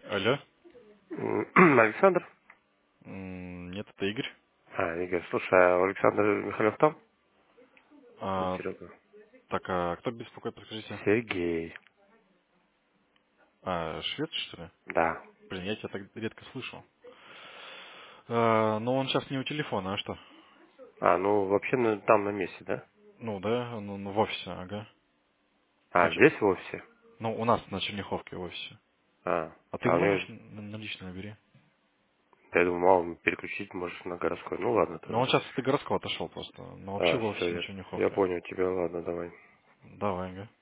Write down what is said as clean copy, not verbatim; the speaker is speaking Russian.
Алло? Александр? Нет, это Игорь. Игорь, слушай, а Александр Михалев там? Вот А, Серега. так, а кто беспокоит, подскажите? Сергей. Швед, что ли? Да. Блин, я тебя так редко слышу. Но он сейчас не у телефона, а что? Ну, вообще там на месте, да? Ну, да, ну, в офисе, ага. А чё? Здесь в офисе? Ну, у нас на Черняховке в офисе. А ты У можешь него, на личный набери? я думаю, мало переключить можешь на городской. Ну, ладно Ну, он тогда. сейчас от городского отошел просто. Но вообще в Все, офисе на я Черняховке. понял тебя, ладно, давай. Давай, ага.